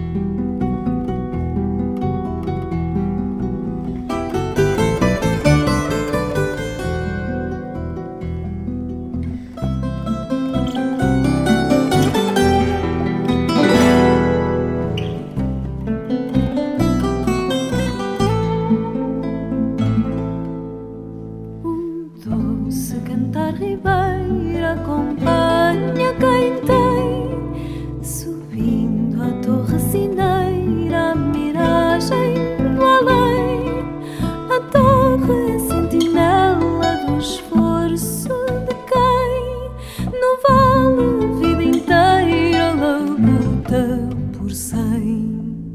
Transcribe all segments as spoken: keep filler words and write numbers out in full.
Se cantar ribeira acompanha quem tem, subindo a torre cineira, a miragem no além. A torre é sentinela do esforço de quem no vale a vida inteira luta por cem.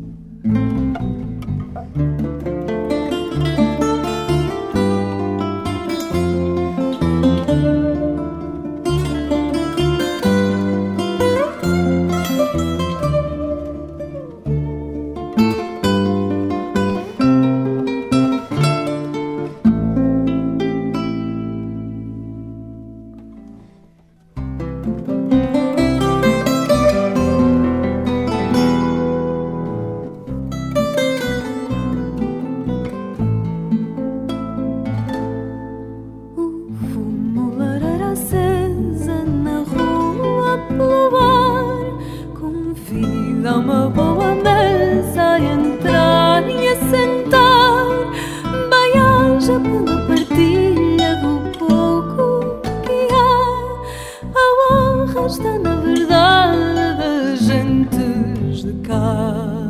Dá uma boa mesa a entrar e a sentar, bem-aja pela partilha do pouco que há. A honra está na verdade das gentes de cá.